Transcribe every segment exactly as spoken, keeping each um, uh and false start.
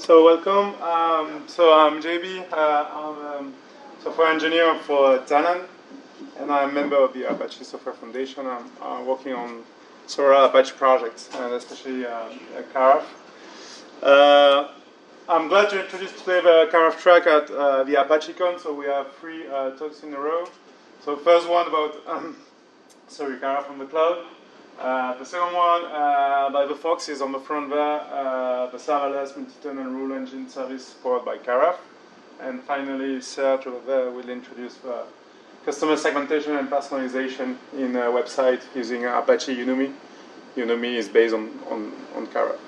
So welcome. Um, so I'm J B. Uh, I'm a um, software engineer for Talon, and I'm a member of the Apache Software Foundation. I'm uh, working on several Apache projects, and especially uh, Karaf. Uh, I'm glad to introduce today the Karaf track at uh, the ApacheCon. So we have three uh, talks in a row. So first one about um, sorry, Karaf on the cloud. Uh, the second one uh, by the Fox is on the front there, uh, the serverless multi-tenant rule engine service powered by Karaf. And finally, Serge over there will introduce the customer segmentation and personalization in a website using Apache Unomi. Unomi is based on, on, on Karaf.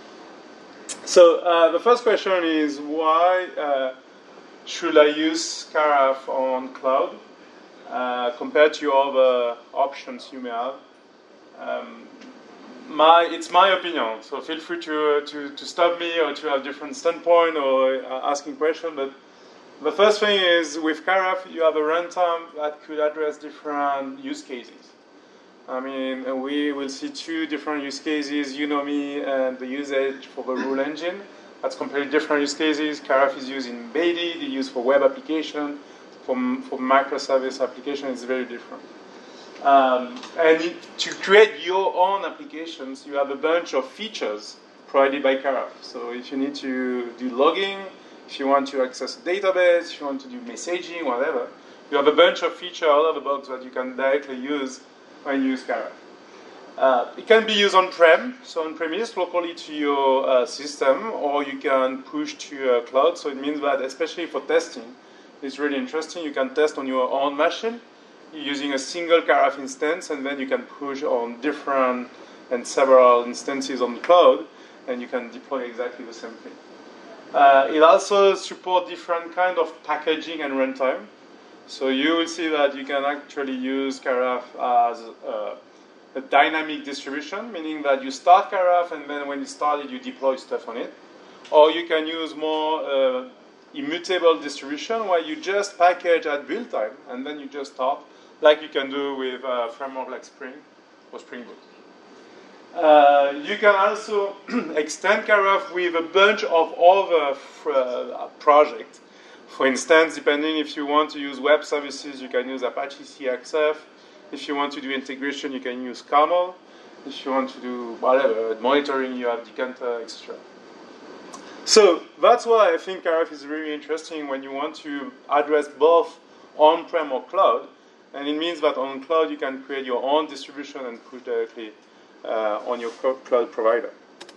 So uh, the first question is, why uh, should I use Karaf on cloud uh, compared to other options you may have? Um, my, it's my opinion, so feel free to, uh, to, to stop me or to have different standpoint or uh, asking questions. But the first thing is, with Karaf, you have a runtime that could address different use cases. I mean, we will see two different use cases, Unomi and the usage for the rule engine. That's completely different use cases. Karaf is used in embedded, it's used for web application. For, for microservice application, it's very different. Um, and to create your own applications, you have a bunch of features provided by Karaf. So if you need to do logging, if you want to access a database, if you want to do messaging, whatever, you have a bunch of features out of the box that you can directly use when you use Karaf. Uh, it can be used on-prem, so on-premise, locally to your uh, system, or you can push to uh, cloud. So it means that, especially for testing, it's really interesting. You can test on your own machine using a single Karaf instance, and then you can push on different and several instances on the cloud, and you can deploy exactly the same thing. Uh, it also supports different kind of packaging and runtime. So you will see that you can actually use Karaf as uh, a dynamic distribution, meaning that you start Karaf, and then when you start it, you deploy stuff on it. Or you can use more uh, immutable distribution, where you just package at build time, and then you just start, like you can do with a framework like Spring or Spring Boot. Uh, you can also extend Karaf with a bunch of other uh, projects. For instance, depending if you want to use web services, you can use Apache C X F. If you want to do integration, you can use Camel. If you want to do whatever, monitoring, you have Decanter, et cetera. So that's why I think Karaf is really interesting when you want to address both on-prem or cloud. And it means that on cloud, you can create your own distribution and push directly uh, on your cloud provider.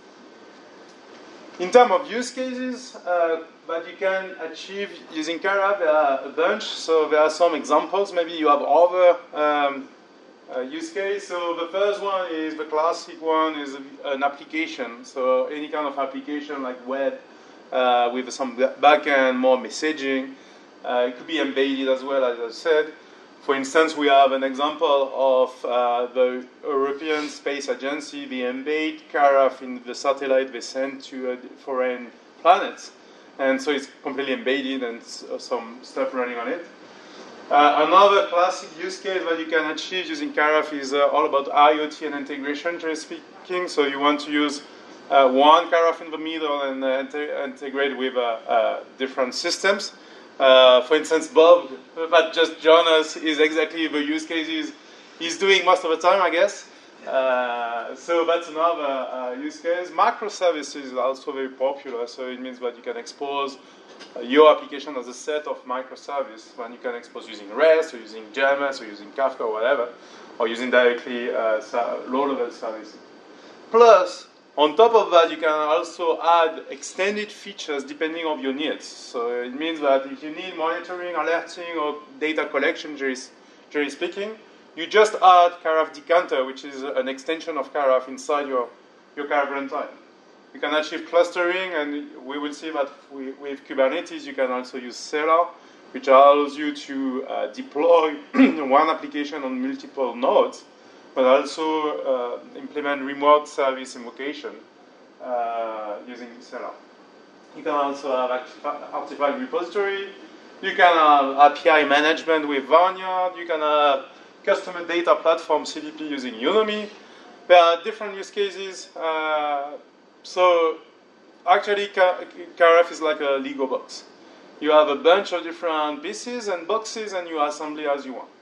In terms of use cases uh, that you can achieve using Karaf, there are a bunch. So there are some examples. Maybe you have other um, uh, use case. So the first one is the classic one is an application. So any kind of application like web uh, with some backend, more messaging. Uh, it could be embedded as well, as I said. For instance, we have an example of uh, the European Space Agency. They embed Karaf in the satellite they send to uh, foreign planets. And so it's completely embedded and some stuff running on it. Uh, another classic use case that you can achieve using Karaf is uh, all about IoT and integration, generally speaking. So you want to use uh, one Karaf in the middle and uh, inter integrate with uh, uh, different systems. Uh, for instance, Bob, that just joined us, is exactly the use cases he's doing most of the time, I guess. Uh, so that's another uh, use case. Microservices is also very popular, so it means that you can expose uh, your application as a set of microservices, and you can expose using REST, or using J M S, or using Kafka, or whatever, or using directly uh, low-level services. Plus, on top of that, you can also add extended features depending on your needs. So it means that if you need monitoring, alerting, or data collection, generally speaking, you just add Karaf Decanter, which is an extension of Karaf inside your, your Karaf runtime. You can achieve clustering, and we will see that we, with Kubernetes, you can also use Cellar, which allows you to uh, deploy one application on multiple nodes, but also uh, implement remote service invocation uh, using Cellar. You can also have artifact repository. You can have A P I management with Vineyard. You can have customer data platform C D P using Unomi. There are different use cases. Uh, so actually, Karaf is like a Lego box. You have a bunch of different pieces and boxes, and you assemble it as you want.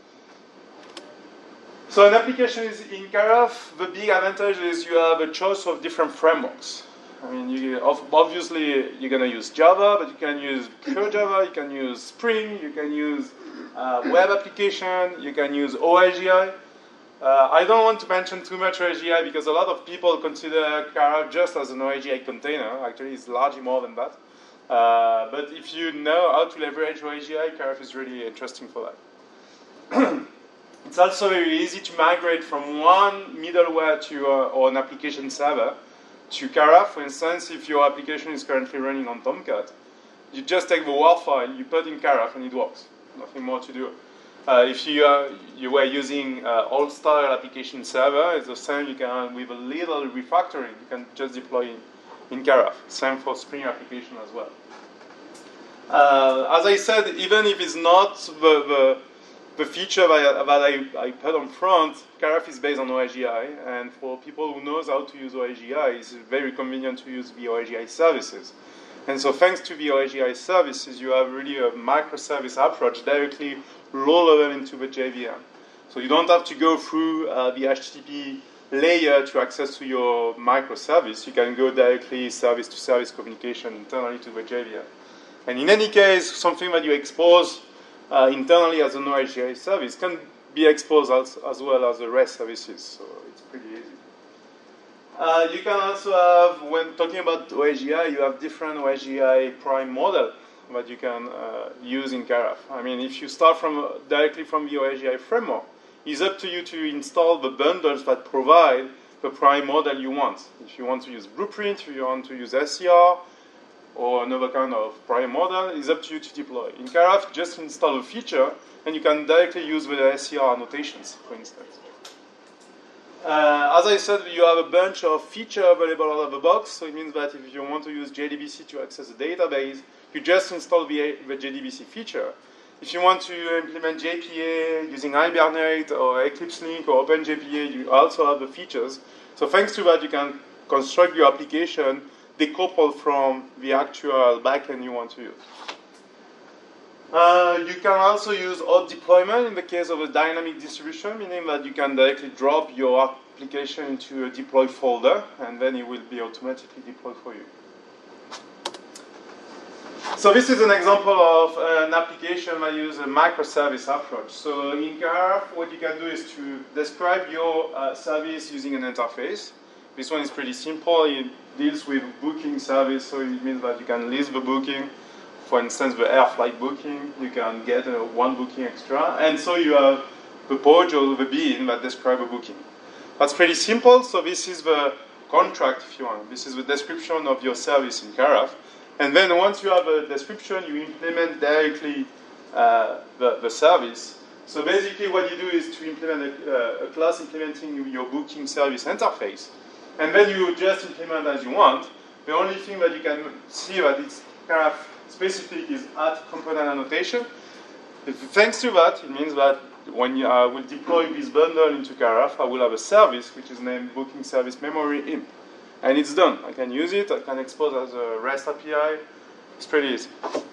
So an application is in Karaf, the big advantage is you have a choice of different frameworks. I mean, you, obviously, you're going to use Java, but you can use pure Java, you can use Spring, you can use uh, web application, you can use O I G I. Uh, I don't want to mention too much O I G I because a lot of people consider Karaf just as an O I G I container. Actually, it's largely more than that. Uh, but if you know how to leverage O I G I, Karaf is really interesting for that. It's also very easy to migrate from one middleware to uh, or an application server to Karaf. For instance, if your application is currently running on Tomcat, you just take the W A R file, you put in Karaf, and it works. Nothing more to do. Uh, if you uh, you were using uh, old-style application server, it's the same. You can, with a little refactoring, you can just deploy in, in Karaf. Same for Spring application as well. Uh, as I said, even if it's not the, the The feature that, that I, I put on front, Karaf is based on O I G I, and for people who knows how to use O I G I, it's very convenient to use the O I G I services. And so thanks to the O I G I services, you have really a microservice approach directly low level into the J V M. So you don't have to go through uh, the H T T P layer to access to your microservice. You can go directly service-to-service communication internally to the J V M. And in any case, something that you expose Uh, internally as an O I G I service can be exposed as, as well as the REST services, so it's pretty easy. Uh, you can also have, when talking about O I G I, you have different O I G I prime model that you can uh, use in Karaf. I mean, if you start from uh, directly from the O I G I framework, it's up to you to install the bundles that provide the prime model you want. If you want to use Blueprint, if you want to use S C R, or another kind of prime model, is up to you to deploy. In Karaf, just install a feature, and you can directly use the S C R annotations, for instance. Uh, as I said, you have a bunch of features available out of the box, so it means that if you want to use J D B C to access the database, you just install the, the J D B C feature. If you want to implement J P A using Hibernate or Eclipse Link or OpenJPA, you also have the features. So thanks to that, you can construct your application decoupled from the actual backend you want to use. Uh, you can also use hot deployment in the case of a dynamic distribution, meaning that you can directly drop your application into a deploy folder, and then it will be automatically deployed for you. So this is an example of an application that uses a microservice approach. So in Karaf, what you can do is to describe your uh, service using an interface. This one is pretty simple. It deals with booking service, so it means that you can list the booking. For instance, the air flight booking, you can get uh, one booking extra. And so you have the page or the bean that describe a booking. That's pretty simple. So this is the contract, if you want. This is the description of your service in Karaf. And then once you have a description, you implement directly uh, the, the service. So basically what you do is to implement a, uh, a class implementing your booking service interface. And then you just implement as you want. The only thing that you can see that it's Karaf specific is add component annotation. If, thanks to that, it means that when you, I will deploy this bundle into Karaf, I will have a service which is named Booking Service Memory Imp. And it's done. I can use it. I can expose as a REST A P I. It's pretty easy.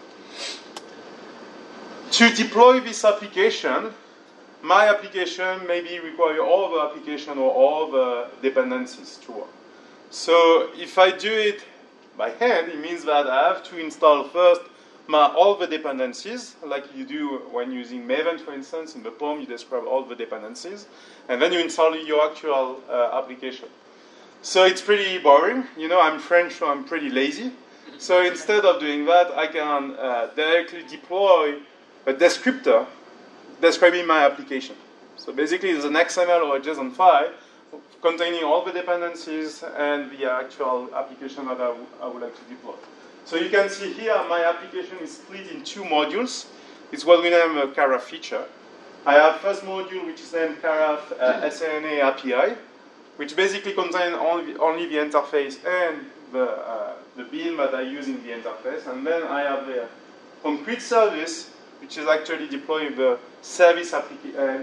To deploy this application, my application maybe require all the application or all the dependencies to work. So if I do it by hand, it means that I have to install first my, all the dependencies, like you do when using Maven, for instance. In the P O M, you describe all the dependencies, and then you install your actual uh, application. So it's pretty boring. You know, I'm French, so I'm pretty lazy. So instead of doing that, I can uh, directly deploy a descriptor describing my application. So basically, it's an X M L or a JSON file containing all the dependencies and the actual application that I, w I would like to deploy. So you can see here, my application is split in two modules. It's what we name a Karaf feature. I have first module, which is named Karaf uh, S N A A P I, which basically contains only, only the interface and the, uh, the bean that I use in the interface. And then I have the concrete service, which is actually deploying the service uh,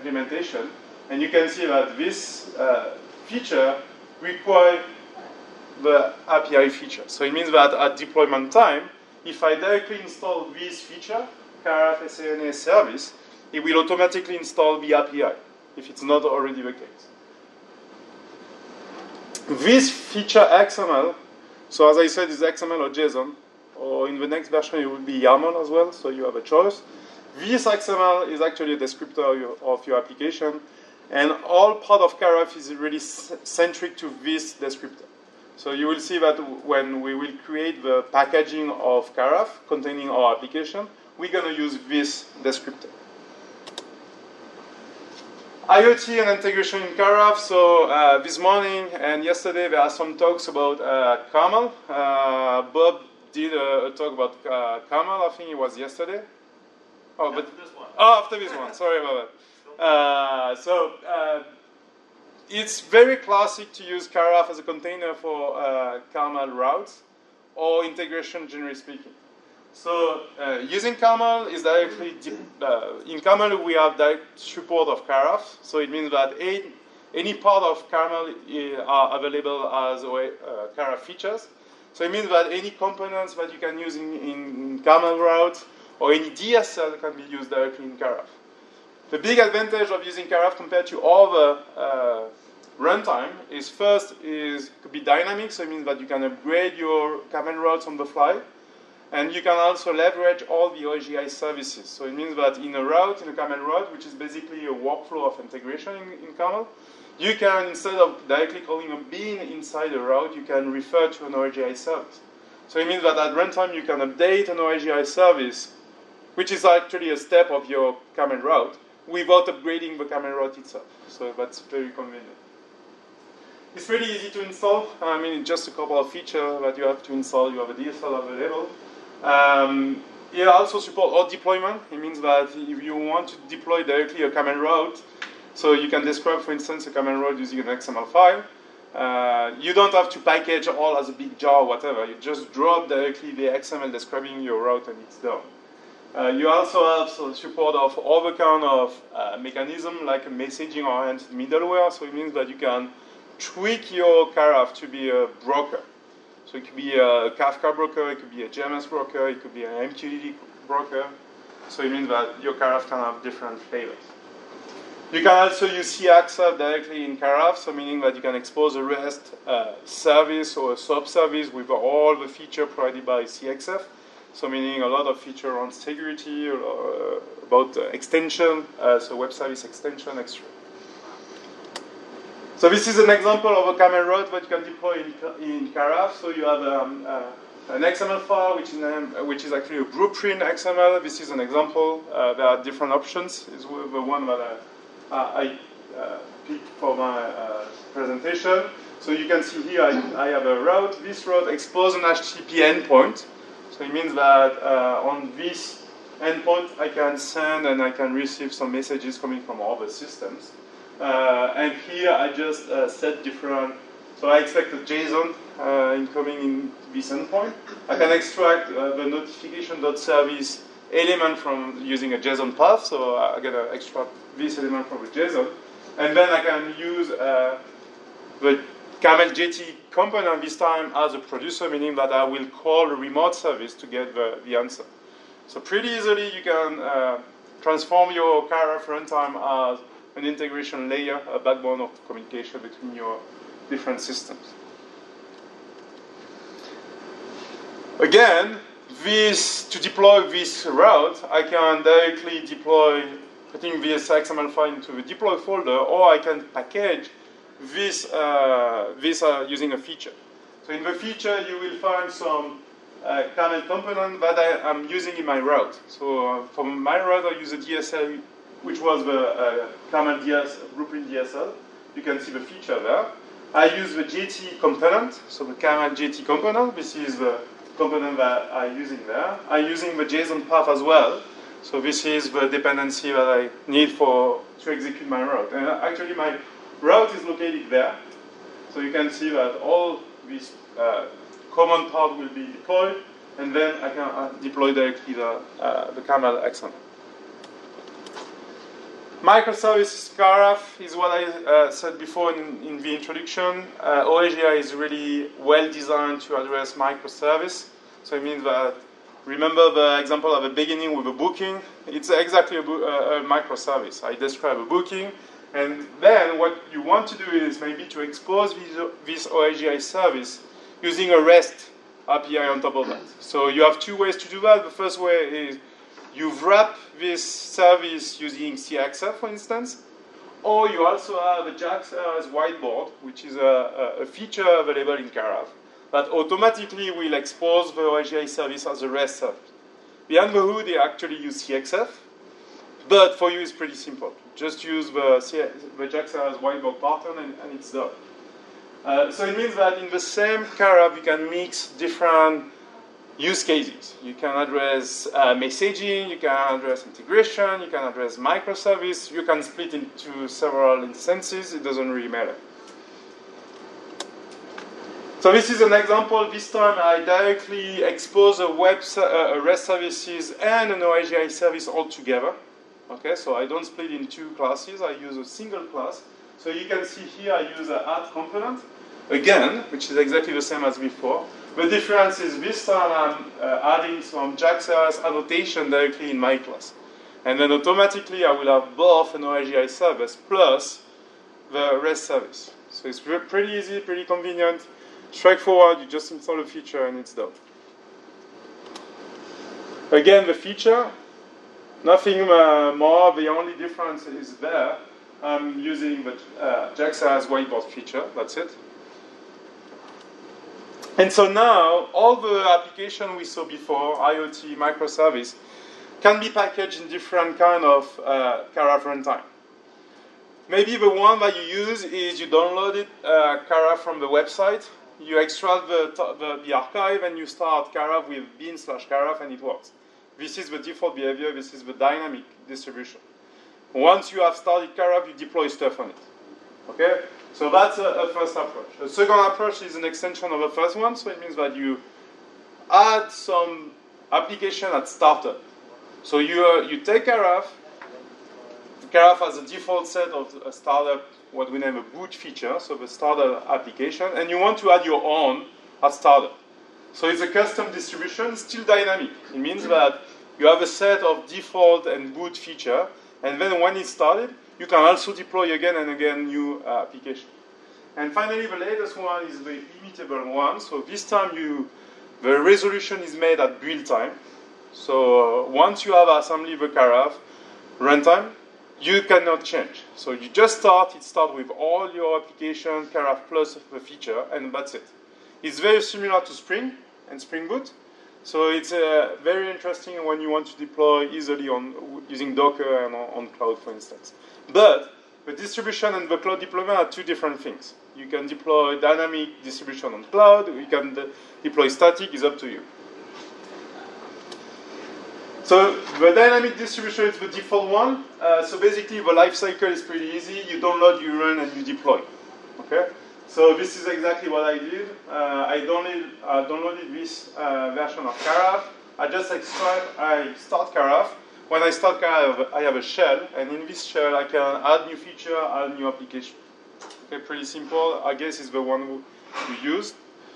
implementation. And you can see that this uh, feature requires the A P I feature. So it means that at deployment time, if I directly install this feature, Karaf S A N A service, it will automatically install the A P I, if it's not already the case. This feature X M L, so as I said, is X M L or JSON, or in the next version it will be YAML as well, so you have a choice. This X M L is actually a descriptor of your, of your application, and all part of Karaf is really centric to this descriptor. So you will see that when we will create the packaging of Karaf containing our application, we're going to use this descriptor. IoT and integration in Karaf. So uh, this morning and yesterday there are some talks about uh, Camel. Uh, Bob did a, a talk about uh, Camel. I think it was yesterday. Oh, after but this one. Oh, after this one. Sorry about that. Uh, so uh, it's very classic to use Karaf as a container for uh, Camel routes or integration, generally speaking. So uh, using Camel is directly, uh, in Camel we have direct support of Karaf. So it means that any, any part of Camel are available as uh, Karaf features. So it means that any components that you can use in, in Camel routes or any D S L can be used directly in Karaf. The big advantage of using Karaf compared to other uh, runtime is first is could be dynamic. So it means that you can upgrade your Camel routes on the fly. And you can also leverage all the O G I services. So it means that in a route, in a Camel route, which is basically a workflow of integration in, in Camel, you can, instead of directly calling a bean inside a route, you can refer to an O G I service. So it means that at runtime, you can update an O G I service, which is actually a step of your Camel route, without upgrading the Camel route itself. So that's very convenient. It's pretty easy to install. I mean, it's just a couple of features that you have to install. You have a D S L available. Um, it also supports auto deployment. It means that if you want to deploy directly a Camel route, so you can describe, for instance, a Camel route using an X M L file. Uh, you don't have to package all as a big jar or whatever. You just drop directly the X M L describing your route and it's done. Uh, you also have so support of other kind of uh, mechanism like a messaging oriented middleware. So it means that you can tweak your Karaf to be a broker. So it could be a Kafka broker, it could be a J M S broker, it could be an M Q T T broker. So it means that your Karaf can have different flavors. You can also use C X F directly in Karaf, so meaning that you can expose a REST uh, service or a sub-service with all the feature provided by C X F. So meaning a lot of feature around security, uh, about uh, extension, uh, so web service extension, et cetera. So this is an example of a Camel route that you can deploy in, in Karaf. So you have um, uh, an X M L file, which is, um, which is actually a blueprint X M L. This is an example. Uh, there are different options. It's the one that I, I uh, picked for my uh, presentation. So you can see here I, I have a route. This route exposes an H T T P endpoint. So it means that uh, on this endpoint, I can send and I can receive some messages coming from other systems. Uh, and here I just uh, set different, so I expect a JSON uh, incoming in this endpoint. I can extract uh, the notification.service element from using a JSON path, so I get to extract this element from the JSON. And then I can use uh, the Camel J T component this time as a producer, meaning that I will call a remote service to get the, the answer. So pretty easily you can uh, transform your Karaf runtime as an integration layer, a backbone of communication between your different systems. Again, this, to deploy this route, I can directly deploy, putting this X M L file into the deploy folder, or I can package this, uh, this uh, using a feature. So in the feature, you will find some uh, Camel component that I am using in my route. So uh, for my route, I use a D S L, which was the uh, Camel D S, blueprint D S L. You can see the feature there. I use the J T component, so the Camel J T component. This is the component that I'm using there. I'm using the JSON path as well. So this is the dependency that I need for to execute my route. And actually, my route is located there. So you can see that all this uh, common part will be deployed, and then I can uh, deploy directly the, uh, the Camel X M L. Microservices Karaf is what I uh, said before in, in the introduction. Uh, O A G I is really well designed to address microservice. So it means that, remember the example at the beginning with a booking? It's exactly a, a, a microservice. I describe a booking, and then what you want to do is maybe to expose this, this O A G I service using a REST A P I on top of that. So you have two ways to do that. The first way is you wrap this service using C X F, for instance, or you also have a JAX-R whiteboard, which is a, a feature available in Karaf that automatically will expose the O A G I service as a REST service. Behind the hood, they actually use C X F, but for you it's pretty simple. Just use the, the JAX-R whiteboard pattern and, and it's done. Uh, so it means that in the same Karaf, you can mix different use cases. You can address uh, messaging, you can address integration, you can address microservice, you can split into several instances, it doesn't really matter. So this is an example. This time I directly expose a web uh, a REST services and an O A G I service all together. Okay, so I don't split in two classes, I use a single class. So you can see here I use an add component, again, which is exactly the same as before. The difference is this time I'm uh, adding some JAX-R annotation directly in my class. And then automatically I will have both an O A G I service plus the REST service. So it's pretty easy, pretty convenient, straightforward. You just install a feature and it's done. Again, the feature, nothing uh, more. The only difference is there. I'm using the uh, JAX-R whiteboard feature, that's it. And so now, all the applications we saw before, IoT, microservice, can be packaged in different kind of uh, Karaf runtime. Maybe the one that you use is you download it, uh, Karaf from the website, you extract the, the, the archive, and you start Karaf with bin slash Karaf, and it works. This is the default behavior, this is the dynamic distribution. Once you have started Karaf, you deploy stuff on it. Okay? So that's a, a first approach. The second approach is an extension of the first one, so it means that you add some application at startup. So you, uh, you take Karaf, Karaf has a default set of a startup, what we name a boot feature, so the startup application, and you want to add your own at startup. So it's a custom distribution, still dynamic. It means that you have a set of default and boot feature, and then when it's started, you can also deploy again and again new uh, application. And finally, the latest one is the immutable one. So this time, you, the resolution is made at build time. So uh, once you have assembly the Karaf runtime, you cannot change. So you just start, it starts with all your application, Karaf plus the feature, and that's it. It's very similar to Spring and Spring Boot. So it's uh, very interesting when you want to deploy easily on using Docker and on, on cloud, for instance. But the distribution and the cloud deployment are two different things. You can deploy dynamic distribution on cloud, you can de deploy static, it's up to you. So the dynamic distribution is the default one. Uh, so basically the life cycle is pretty easy. You download, you run, and you deploy. Okay? So this is exactly what I did. Uh, I downloaded, uh, downloaded this uh, version of Karaf. I just extract, I start Karaf. When I start Karaf, I have a shell, and in this shell, I can add new feature, add new application. Okay, pretty simple. I guess it's the one we used.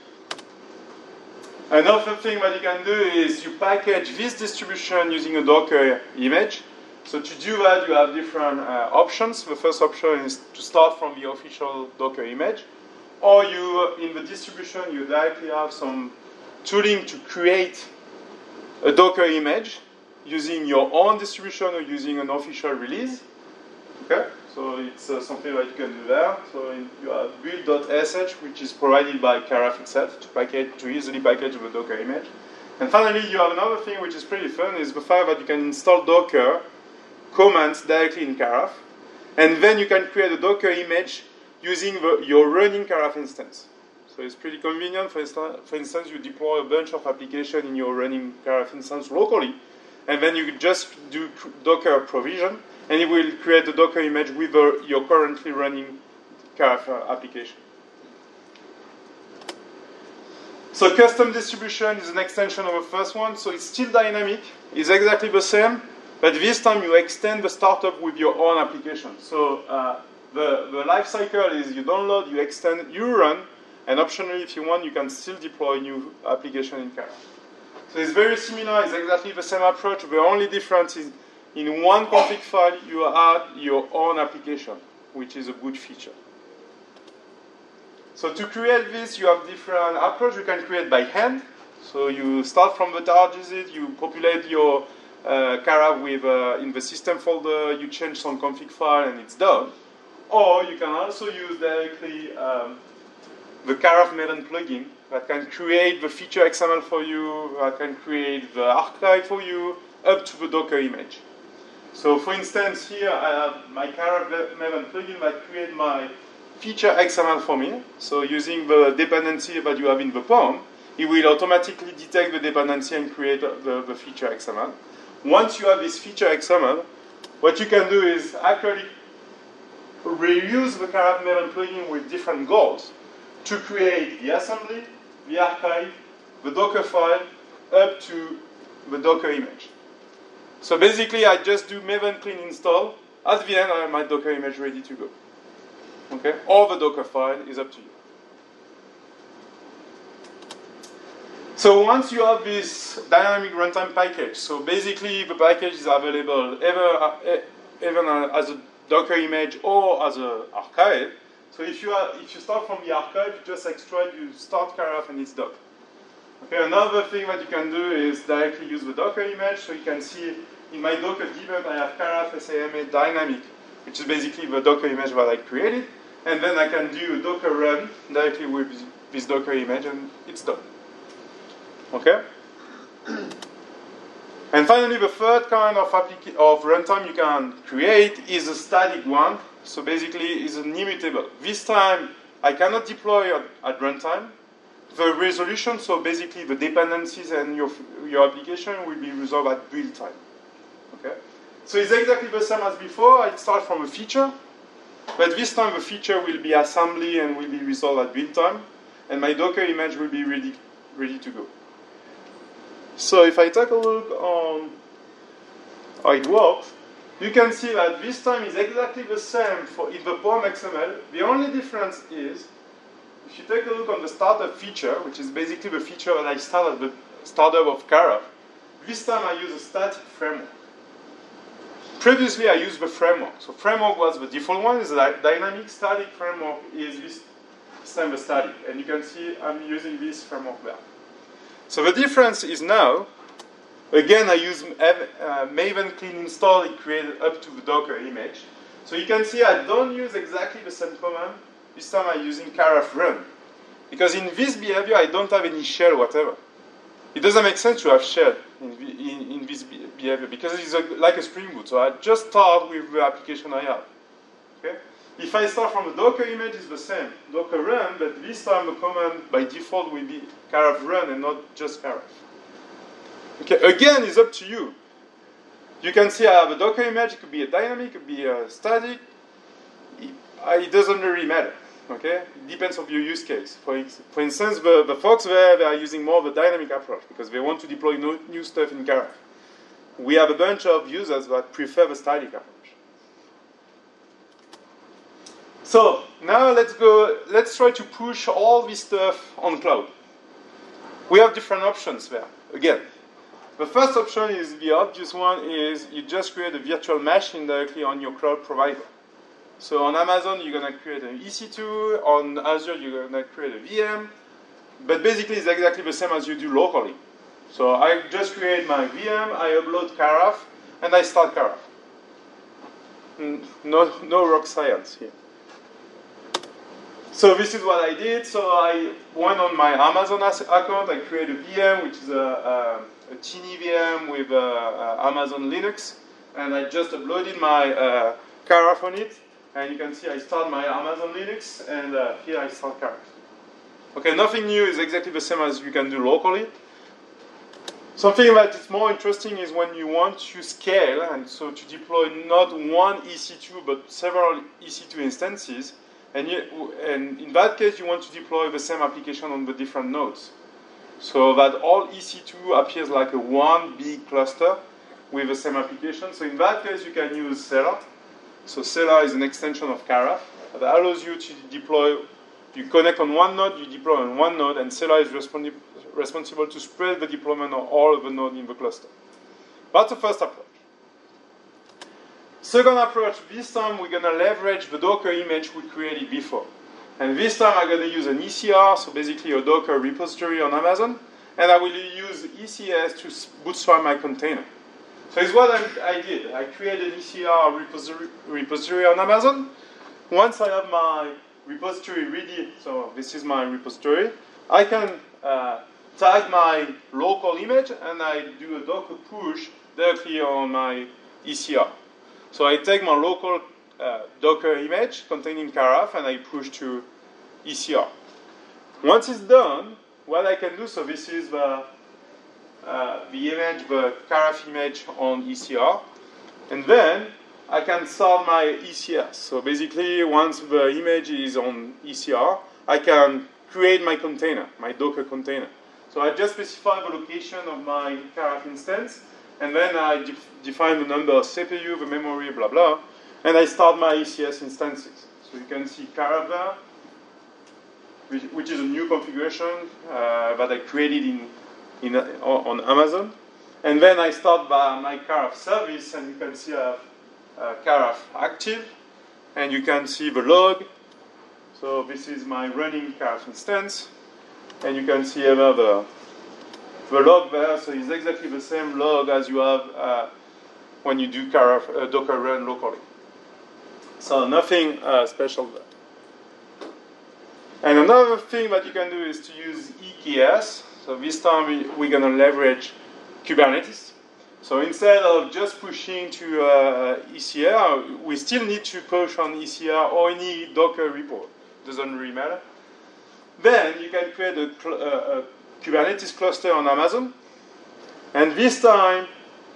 Another thing that you can do is you package this distribution using a Docker image. So to do that, you have different uh, options. The first option is to start from the official Docker image. Or you, in the distribution, you directly have some tooling to create a Docker image using your own distribution or using an official release. Okay, so it's uh, something that you can do there. So in, you have build.sh, which is provided by Karaf itself to package to easily package the Docker image. And finally, you have another thing which is pretty fun, is the fact that you can install Docker commands directly in Karaf, and then you can create a Docker image using the, your running Karaf instance. So it's pretty convenient. For instance, for instance, you deploy a bunch of applications in your running Karaf instance locally, and then you just do Docker provision, and it will create the Docker image with the, your currently running Karaf application. So custom distribution is an extension of the first one, so it's still dynamic. It's exactly the same. but this time you extend the startup with your own application. So uh, the, the life cycle is you download, you extend, you run, and optionally, if you want, you can still deploy new application in Karaf. So it's very similar, it's exactly the same approach. The only difference is in one config file, you add your own application, which is a good feature. So to create this, you have different approaches. You can create by hand. So you start from the tar G Z, you populate your uh, Karaf with, uh, in the system folder, you change some config file, and it's done. Or you can also use directly um, the Karaf Maven plugin that can create the feature X M L for you, that can create the archive for you, up to the Docker image. So for instance, here I have my Karaf Maven plugin that creates my feature X M L for me. So using the dependency that you have in the P O M, it will automatically detect the dependency and create the, the feature X M L. Once you have this feature X M L, what you can do is actually reuse the Karaf Maven plugin with different goals to create the assembly, the archive, the Docker file, up to the Docker image. So basically, I just do Maven clean install. At the end, I have my Docker image ready to go. Okay? Or the Docker file is up to you. So once you have this dynamic runtime package, so basically the package is available either, even as a Docker image or as an archive. So if you, are, if you start from the archive, you just extract, you start Karaf and it's done. Okay, another thing that you can do is directly use the Docker image. So you can see in my Docker debug, I have Karaf SAMA dynamic, which is basically the Docker image that I created. And then I can do a Docker run directly with this Docker image, and it's done. Okay? And finally, the third kind of, of runtime you can create is a static one. So basically, it's an immutable. This time, I cannot deploy at, at runtime. The resolution, so basically the dependencies and your, your application will be resolved at build time. Okay? So it's exactly the same as before. I start from a feature, but this time the feature will be assembly and will be resolved at build time, and my Docker image will be ready, ready to go. So if I take a look on how it works, you can see that this time is exactly the same for in the P O M X M L. The only difference is, if you take a look on the startup feature, which is basically the feature that I start at the startup of Karaf, this time I use a static framework. Previously I used the framework. So framework was the default one, is a dynamic. Static framework is this time the static. And you can see I'm using this framework there. So the difference is now, again, I use uh, Maven clean install, it created up to the Docker image. So you can see I don't use exactly the same command. This time I'm using Karaf run. Because in this behavior, I don't have any shell whatever. It doesn't make sense to have shell in, in, in this behavior because it's a, like a Spring Boot. So I just start with the application I have. Okay? If I start from the Docker image, it's the same. Docker run, but this time the command by default will be Karaf run and not just Karaf. Okay, again, it's up to you. You can see I have a Docker image. It could be a dynamic, it could be a static. It, it doesn't really matter. Okay, it depends on your use case. For, for instance, the, the folks there, they are using more of a dynamic approach because they want to deploy no, new stuff in Karaf. We have a bunch of users that prefer the static approach. So now let's go. Let's try to push all this stuff on cloud. We have different options there. Again, the first option is the obvious one: is you just create a virtual machine directly on your cloud provider. So on Amazon, you're going to create an E C two. On Azure, you're going to create a V M. But basically, it's exactly the same as you do locally. So I just create my V M, I upload Karaf, and I start Karaf. No, no rock science here. So this is what I did. So I went on my Amazon account. I created a V M, which is a, a, a teeny V M with uh, uh, Amazon Linux. And I just uploaded my uh, Karaf on it. And you can see I start my Amazon Linux, and uh, here I start Karaf. Okay, nothing new is exactly the same as you can do locally. Something that is more interesting is when you want to scale, and so to deploy not one E C two, but several E C two instances. And, you, and in that case, you want to deploy the same application on the different nodes. So that all E C two appears like a one big cluster. with the same application. So in that case, you can use Cellar. So Cellar is an extension of Karaf that allows you to deploy. You connect on one node, you deploy on one node, and Cellar is responsi responsible to spread the deployment of all of the nodes in the cluster. That's the first approach. Second approach, this time we're going to leverage the Docker image we created before. And this time I'm going to use an E C R, so basically a Docker repository on Amazon, and I will use E C S to bootstrap my container. So it's what I, I did. I created an E C R repository, repository on Amazon. Once I have my repository ready, so this is my repository, I can uh, tag my local image and I do a Docker push directly on my E C R. So I take my local uh, Docker image containing Karaf and I push to E C R. Once it's done, what I can do, so this is the, uh, the image, the Karaf image on E C R, and then I can start my E C S. So basically, once the image is on E C R, I can create my container, my Docker container. So I just specify the location of my Karaf instance, and then I def define the number of C P U, the memory, blah, blah, and I start my E C S instances. So you can see Karaf there, which, which is a new configuration uh, that I created in, in, uh, on Amazon. And then I start by my Karaf service, and you can see I have uh, Karaf active, and you can see the log. So this is my running Karaf instance, and you can see here the, the log there. So it's exactly the same log as you have uh, when you do Karaf, uh, Docker run locally. So nothing uh, special there. And another thing that you can do is to use E K S. So this time we, we're going to leverage Kubernetes. So instead of just pushing to uh, E C R, we still need to push on E C R or any Docker repo. Doesn't really matter. Then you can create a, cl uh, a Kubernetes cluster on Amazon. And this time,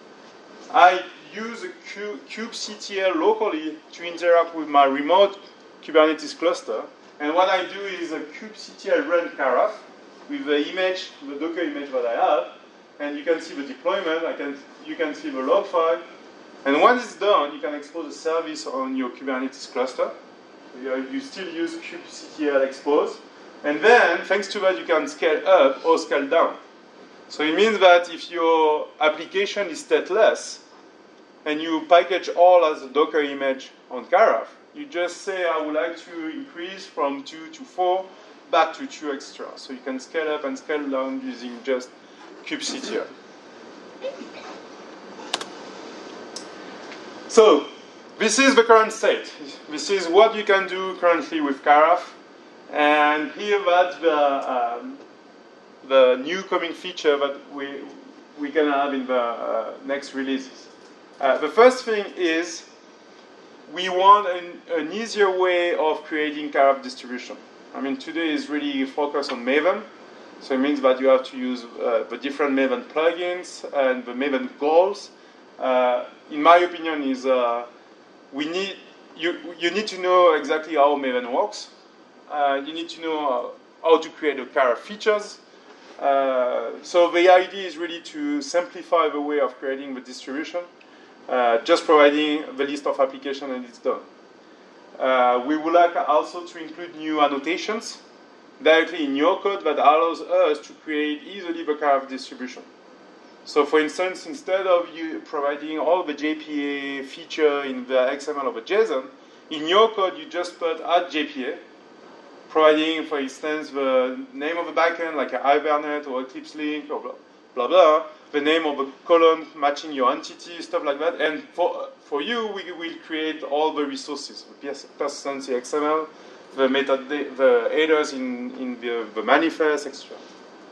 I use a kubectl locally to interact with my remote Kubernetes cluster. And what I do is a kubectl run Karaf with the image, the Docker image that I have. And you can see the deployment, I can, you can see the log file. And when it's done, you can expose a service on your Kubernetes cluster. You, you still use kubectl expose. And then, thanks to that, you can scale up or scale down. So it means that if your application is stateless, and you package all as a Docker image on Karaf, you just say, I would like to increase from two to four back to two extra. So you can scale up and scale down using just kubectl. So this is the current state. This is what you can do currently with Karaf. And here that's the, um, the new coming feature that we, we're going to have in the uh, next releases. Uh, the first thing is we want an, an easier way of creating Karaf distribution. I mean, today is really focused on Maven. So it means that you have to use uh, the different Maven plugins and the Maven goals. Uh, in my opinion, is uh, we need you you need to know exactly how Maven works. Uh, you need to know uh, how to create the Karaf features. Uh, so the idea is really to simplify the way of creating the distribution, uh, just providing the list of applications and it's done. Uh, we would like also to include new annotations directly in your code that allows us to create easily the Karaf distribution. So for instance, instead of you providing all the J P A feature in the X M L or the JSON, in your code you just put add J P A, providing, for instance, the name of the backend, like a Hibernate or Eclipse link or blah, blah, blah, the name of a column matching your entity, stuff like that. And for, for you, we will create all the resources, the persistency X M L, the meta, the headers in, in the, the manifest, et cetera.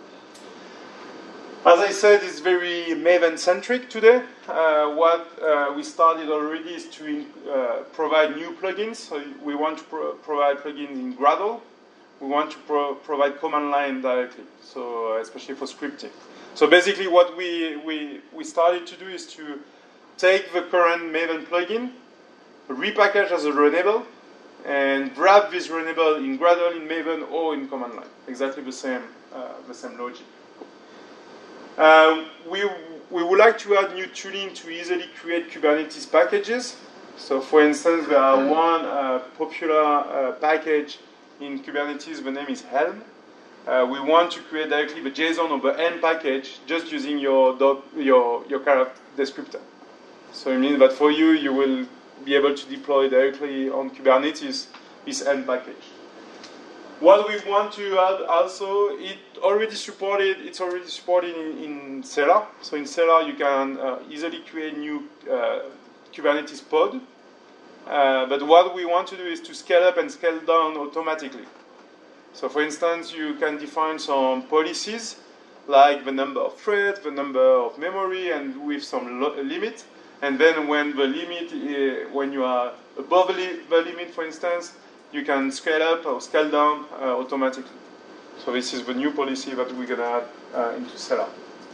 As I said, it's very Maven-centric today. Uh, what uh, we started already is to uh, provide new plugins. So we want to pro provide plugins in Gradle. We want to pro provide command line directly, so uh, especially for scripting. So basically what we, we, we started to do is to take the current Maven plugin, repackage as a runnable, and wrap this runnable in Gradle, in Maven, or in command line. Exactly the same, uh, the same logic. Uh, we we would like to add new tooling to easily create Kubernetes packages. So for instance, there are one uh, popular uh, package in Kubernetes, the name is Helm. Uh, we want to create directly the JSON or the Helm package just using your doc, your your Karaf descriptor. So it means that for you, you will be able to deploy directly on Kubernetes this Helm package. What we want to add also, it already supported. It's already supported in, in Cellar. So in Cellar, you can uh, easily create new uh, Kubernetes pod. Uh, but what we want to do is to scale up and scale down automatically. So for instance, you can define some policies like the number of threads, the number of memory, and with some limit. And then when the limit, uh, when you are above the, li the limit, for instance, you can scale up or scale down uh, automatically. So this is the new policy that we're going to add uh, into Cellar.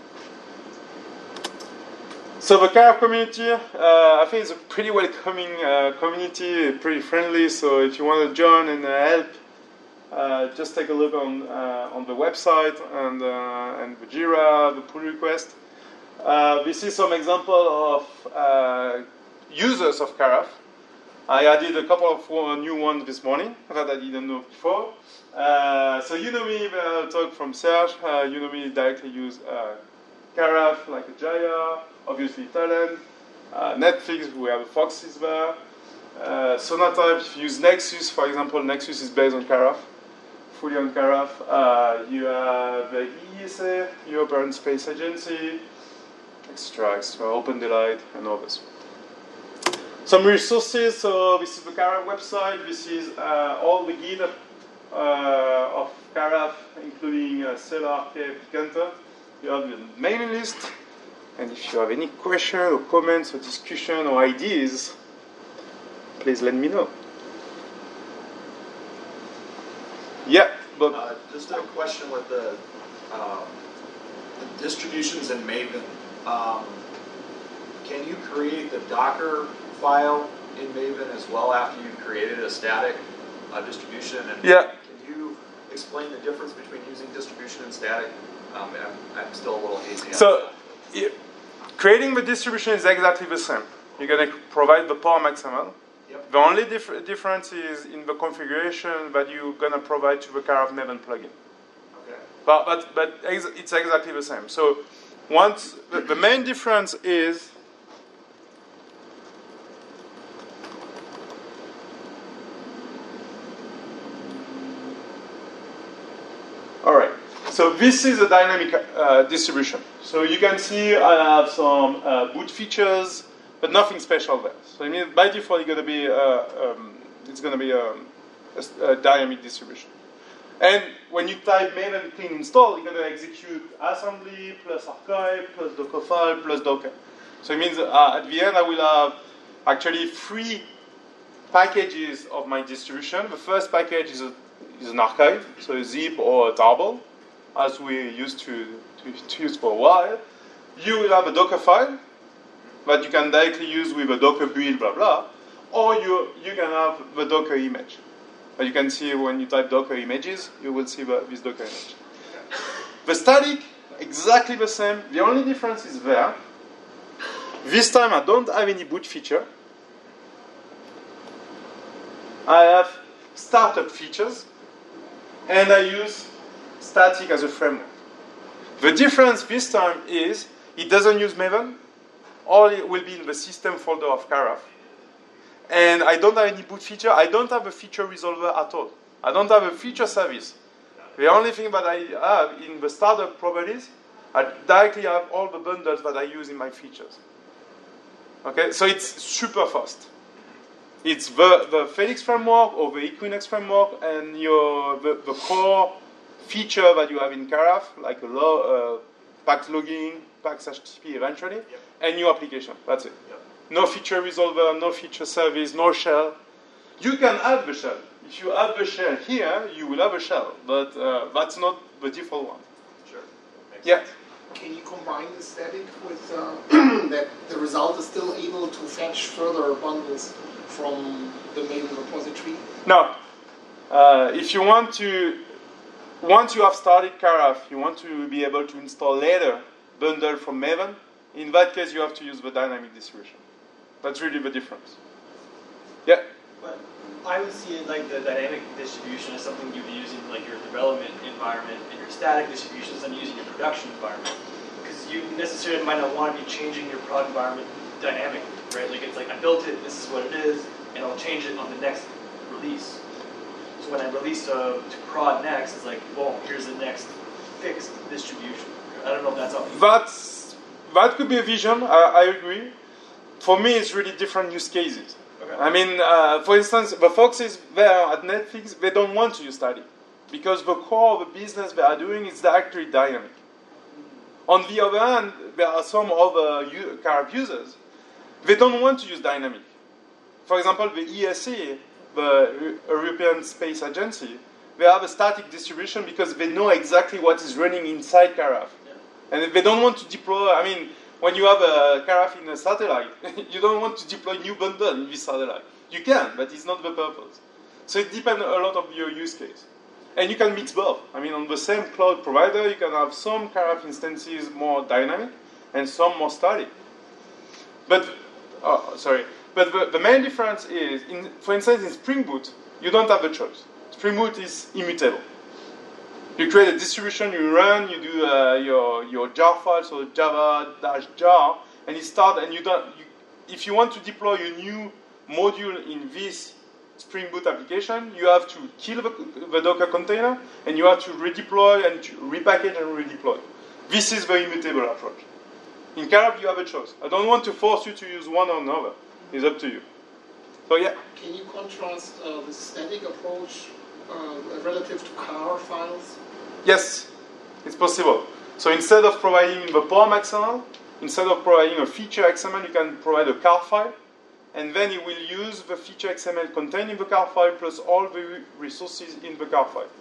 So the Karaf community, uh, I think it's a pretty welcoming uh, community, pretty friendly. So if you want to join and uh, help, uh, just take a look on uh, on the website and uh, and the Jira, the pull request. Uh, this is some example of uh, users of Karaf. I added a couple of new ones this morning that I didn't know before. Uh, so you know me, uh, talk from Serge. Uh, you know me directly use uh, Karaf like a Jaya, obviously Talend, uh, Netflix, we have a Foxes there. Uh, Sonata, if you use Nexus, for example, Nexus is based on Karaf, fully on Karaf. Uh, you have the E S A, European Space Agency, extra, extra, OpenDaylight, and others. Some resources, so this is the Karaf website, this is uh, all the GitHub uh, of Karaf, including uh, Cellar, K F, Cantor. You have the mailing list, and if you have any questions or comments or discussion or ideas, please let me know. Yeah, but uh, just a question with the, um, the distributions in Maven. Um, can you create the Docker file in Maven as well after you've created a static uh, distribution? And yeah. Can you explain the difference between using distribution and static? Um, I'm, I'm still a little hazy. So, yeah, creating the distribution is exactly the same. You're going to provide the P O R M X M L. Yep. The only dif difference is in the configuration that you're going to provide to the Karaf Maven plugin. Okay. But, but, but ex it's exactly the same. So, once the, the main difference is all right. So this is a dynamic uh, distribution. So you can see I have some uh, boot features, but nothing special there. So I mean, by default, it's going to be uh, um, it's going to be a, a, a dynamic distribution. And when you type maven clean install, you're going to execute assembly plus archive plus dockerfile plus docker. So it means uh, at the end I will have actually three packages of my distribution. The first package is a is an archive, so a zip or a tarball, as we used to, to, to use for a while. You will have a Docker file that you can directly use with a Docker build, blah, blah, or you, you can have the Docker image. But you can see when you type Docker images, you will see the, this Docker image. The static, exactly the same. The only difference is there. This time I don't have any boot feature. I have startup features. And I use static as a framework. The difference this time is it doesn't use Maven. All it will be in the system folder of Karaf. And I don't have any boot feature. I don't have a feature resolver at all. I don't have a feature service. The only thing that I have in the startup properties, I directly have all the bundles that I use in my features. Okay, so it's super fast. It's the, the Felix framework or the Equinix framework and your the, the core feature that you have in Karaf, like a lo, uh, packed logging, packed H T T P eventually, yep. And your application. That's it. Yep. No feature resolver, no feature service, no shell. You can add the shell. If you add the shell here, you will have a shell, but uh, that's not the default one. Sure. Makes yeah. sense. Can you combine the static with uh, that the result is still able to fetch further bundles from the Maven repository? No. Uh, if you want to, once you have started Karaf, you want to be able to install later bundle from Maven, in that case, you have to use the dynamic distribution. That's really the difference. Yeah? But I would see it like the dynamic distribution as something you'd be using like your development environment, and your static distribution is then using your production environment. Because you necessarily might not want to be changing your prod environment dynamically, right? Like it's like I built it, this is what it is, and I'll change it on the next release. So when I release to, to prod next, it's like, boom, here's the next fixed distribution. I don't know if that's up. That's, that could be a vision, I, I agree. For me, it's really different use cases. Okay. I mean, uh, for instance, the Foxes there at Netflix, they don't want to use static because the core of the business they are doing is actually dynamic. On the other hand, there are some other u- car users, they don't want to use dynamic. For example, the E S A, the European Space Agency, they have a static distribution because they know exactly what is running inside Karaf. Yeah. And they don't want to deploy, I mean, when you have a Karaf in a satellite, you don't want to deploy new bundle in this satellite. You can, but it's not the purpose. So it depends a lot on your use case. And you can mix both. I mean, on the same cloud provider, you can have some Karaf instances more dynamic and some more static. But, oh, sorry. But the, the main difference is, in, for instance, in Spring Boot, you don't have the choice. Spring Boot is immutable. You create a distribution, you run, you do uh, your your jar file, so java dash jar, and you start. And you don't. You, if you want to deploy a new module in this Spring Boot application, you have to kill the, the Docker container, and you have to redeploy and to repackage and redeploy. This is the immutable approach. In Karaf, you have a choice. I don't want to force you to use one or another. It's up to you. So yeah. Can you contrast uh, the static approach uh, relative to car files? Yes, it's possible. So instead of providing the P O M X M L, instead of providing a feature X M L, you can provide a car file, and then it will use the feature X M L contained in the car file plus all the resources in the car file.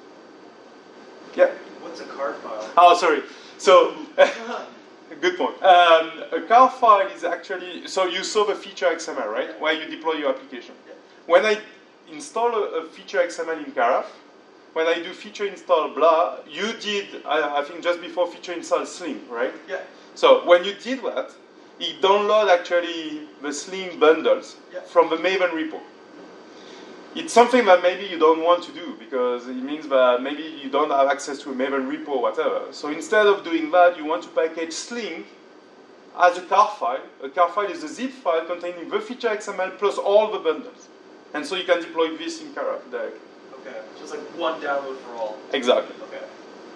Yeah? What's a card file? Oh, sorry. So, good point. Um, a car file is actually, so you saw the feature X M L, right? Where you deploy your application. Yeah. When I install a, a feature X M L in Karaf, when I do feature install blah, you did, I, I think just before feature install Sling, right? Yeah. So when you did that, it download actually the Sling bundles yeah. from the Maven repo. It's something that maybe you don't want to do because it means that maybe you don't have access to a Maven repo or whatever. So instead of doing that, you want to package Sling as a car file. A car file is a zip file containing the feature X M L plus all the bundles. And so you can deploy this in Karaf directly. Okay, so it's like one download for all. Exactly. Okay.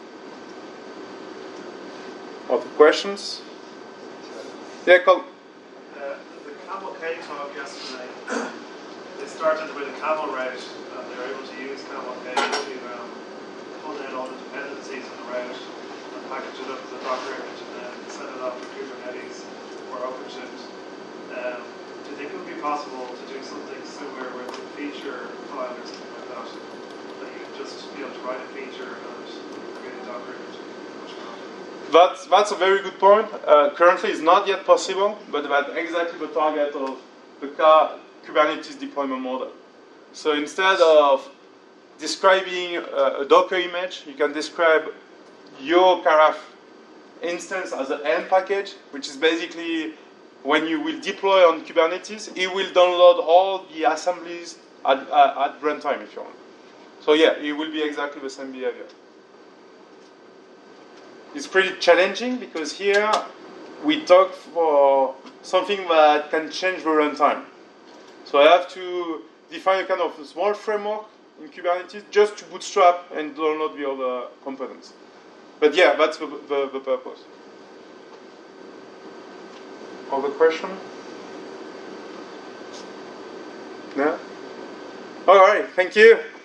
Other questions? Yeah, Col. Uh, the Camel K talk yesterday, they started with a camel route and they were able to use Camel K to um, pull in all the dependencies in the route and package it up as a Docker image and then send it off to Kubernetes or OpenShift. Um, do you think it would be possible to do something similar with a feature file or something like that? That you would just be able to write a feature and create a Docker image? That's, that's a very good point. Uh, currently, it's not yet possible, but that's exactly the target of the Kubernetes deployment model. So instead of describing a, a Docker image, you can describe your Karaf instance as an N package, which is basically when you will deploy on Kubernetes, it will download all the assemblies at, at, at runtime if you want. So yeah, it will be exactly the same behavior. It's pretty challenging because here we talk for something that can change the runtime. So I have to define a kind of a small framework in Kubernetes just to bootstrap and download the other components. But yeah, that's the, the, the purpose. Other question? No? All right, thank you.